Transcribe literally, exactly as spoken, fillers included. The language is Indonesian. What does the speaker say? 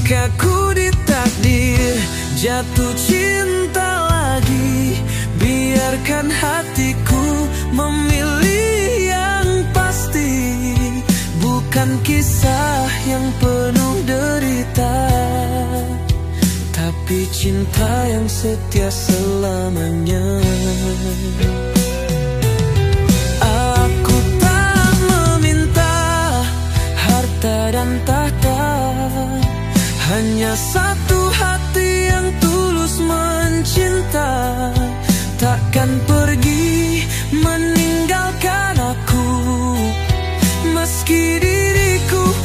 Jika ku ditakdir jatuh cinta lagi, biarkan hatiku memilih yang pasti, bukan kisah yang penuh derita, tapi cinta yang setia selamanya. Aku tak meminta harta dan tahta, hanya satu hati yang tulus mencinta. Takkan pergi meninggalkan aku, meski diriku